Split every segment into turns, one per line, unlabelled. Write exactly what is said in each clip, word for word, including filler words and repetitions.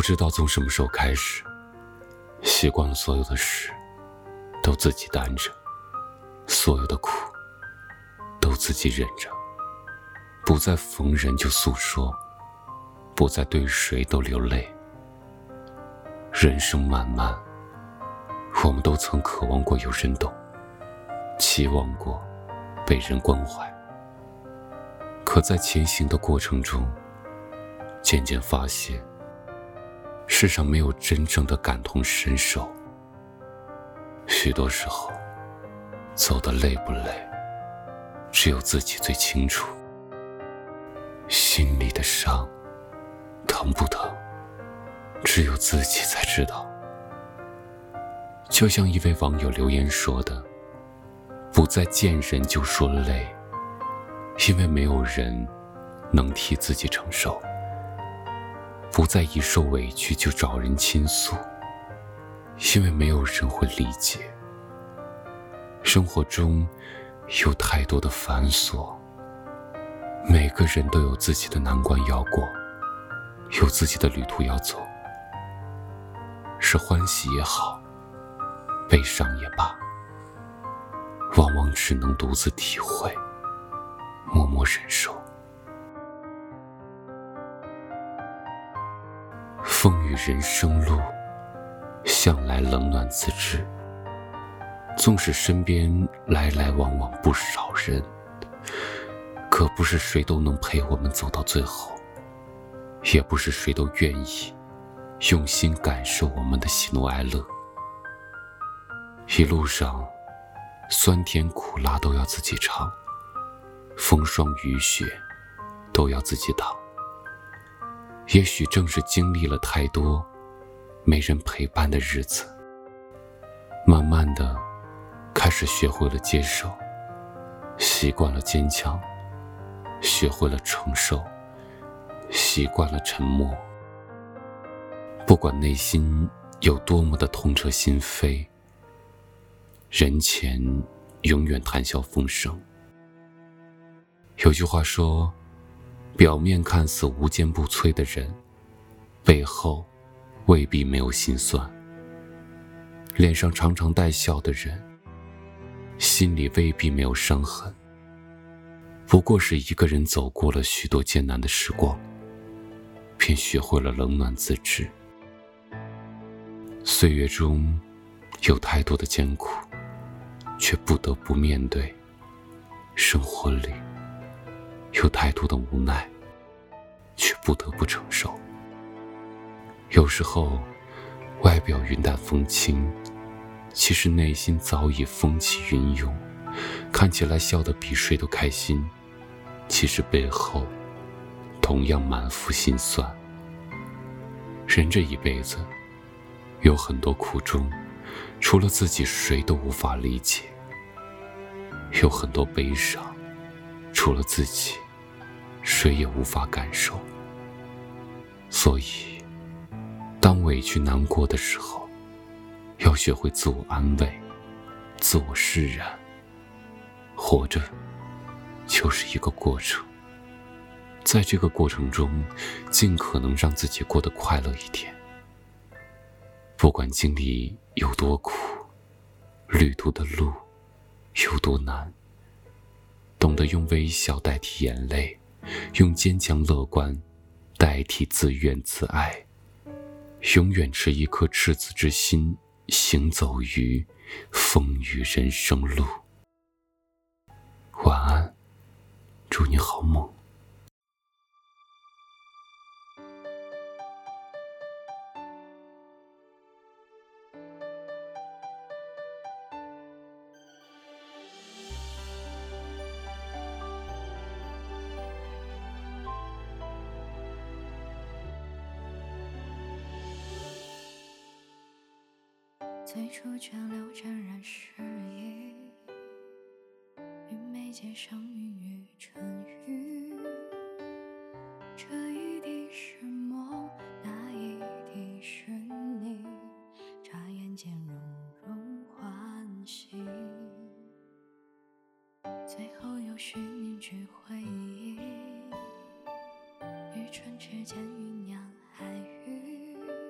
知道从什么时候开始，习惯了所有的事都自己担着，所有的苦都自己忍着，不再逢人就诉说，不再对谁都流泪。人生漫漫，我们都曾渴望过有人懂，期望过被人关怀，可在前行的过程中，渐渐发现世上没有真正的感同身受。许多时候走得累不累，只有自己最清楚，心里的伤疼不疼，只有自己才知道。就像一位网友留言说的，不再见人就说累，因为没有人能替自己承受；不再一受委屈就找人倾诉，因为没有人会理解。生活中有太多的繁琐，每个人都有自己的难关要过，有自己的旅途要走，是欢喜也好，悲伤也罢，往往只能独自体会，默默忍受。风雨人生路，向来冷暖自知。纵使身边来来往往不少人，可不是谁都能陪我们走到最后，也不是谁都愿意用心感受我们的喜怒哀乐。一路上酸甜苦辣都要自己尝，风霜雨雪都要自己挡。也许正是经历了太多没人陪伴的日子，慢慢的开始学会了接受，习惯了坚强，学会了承受，习惯了沉默。不管内心有多么的痛彻心扉，人前永远谈笑风生。有句话说，表面看似无坚不摧的人，背后未必没有心酸；脸上常常带笑的人，心里未必没有伤痕。不过是一个人走过了许多艰难的时光，便学会了冷暖自知。岁月中有太多的艰苦，却不得不面对；生活里有太多的无奈，却不得不承受。有时候外表云淡风轻，其实内心早已风起云涌，看起来笑得比谁都开心，其实背后同样满腹心酸。人这一辈子有很多苦衷，除了自己谁都无法理解；有很多悲伤，除了自己谁也无法感受。所以当委屈难过的时候，要学会自我安慰，自我释然。活着就是一个过程，在这个过程中尽可能让自己过得快乐一点。不管经历有多苦，旅途的路有多难，懂得用微笑代替眼泪，用坚强乐观代替自怨自艾，永远持一颗赤子之心，行走于风雨人生路。晚安，祝你好梦。
最初涓流沾染诗意，与眉间上云与春雨。这一滴是梦，那一滴是你，眨眼间融融欢喜。最后有序凝聚回忆，与唇齿间酝酿爱语。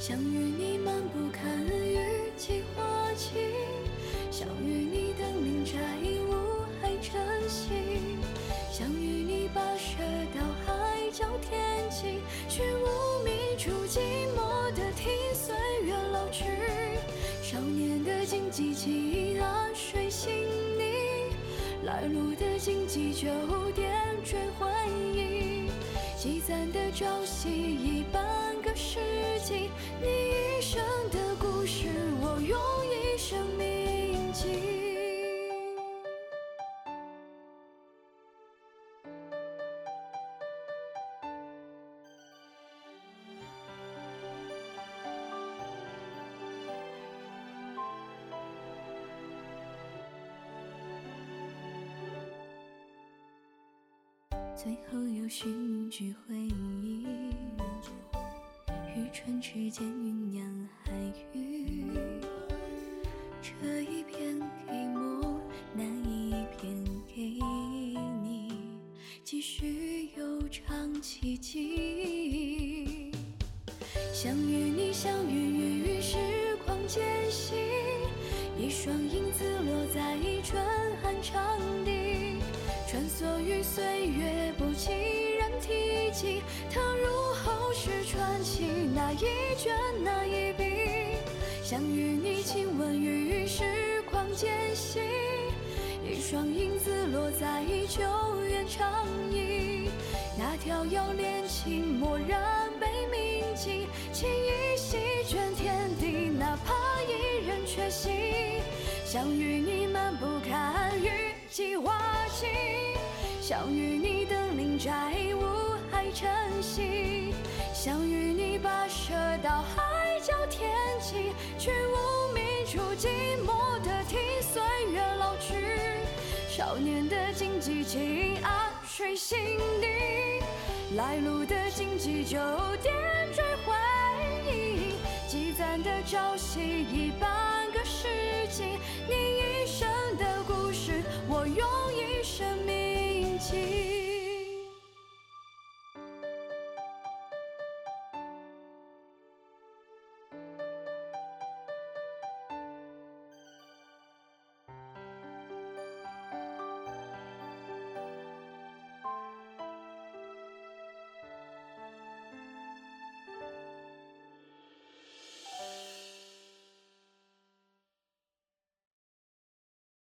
想与你漫步看雨季花期，想与你登临摘雾海晨曦，想与你跋涉到海角天际，去无觅处寂寞的听岁月老去，少年的荆棘起啊水星你，来路的荆棘酒店追回忆，积攒的朝夕已半个世纪，你一生的故事我用一生铭记。最后有寻句回忆，与唇齿间酝酿海域，这一片给我，那一片给你，继续悠长奇迹。想与你相遇于时光间隙，一双影子落在春寒长地，穿梭于岁月不期然提及，踏入后世传奇那一卷那一笔，想与你亲吻于时光间隙，一双影子落在久远长椅，那条遥恋情蓦然被铭记，情意席卷天地，哪怕一人缺席，想与你漫步看雨季花期，想与你登临摘雾海晨曦，想与你跋涉到海角天际，去无觅处寂寞的听岁月老去，少年的荆棘起啊水星地，来路的荆棘酒店追回忆，积攒的朝夕已半